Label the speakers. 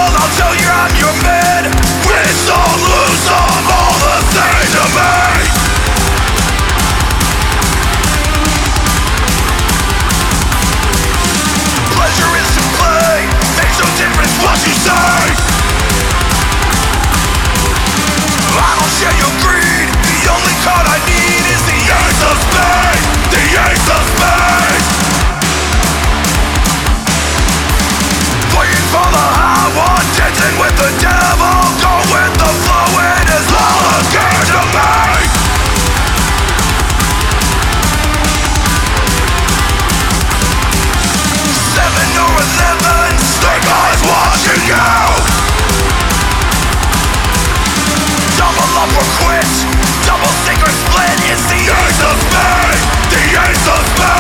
Speaker 1: I'll tell you I'm your man. Win some, lose some, all the same to me. Pleasure is to play, makes no difference what you say. I don't share your greed, the only card I need is the ace of spades. The ace of spades. Playing for the high one, dancing with the devil. Go with the flow, it is all a game to me. Seven or 11, snake eyes watching you. Double up or quit, double sink or split. It's the ace of spades, the ace of spades.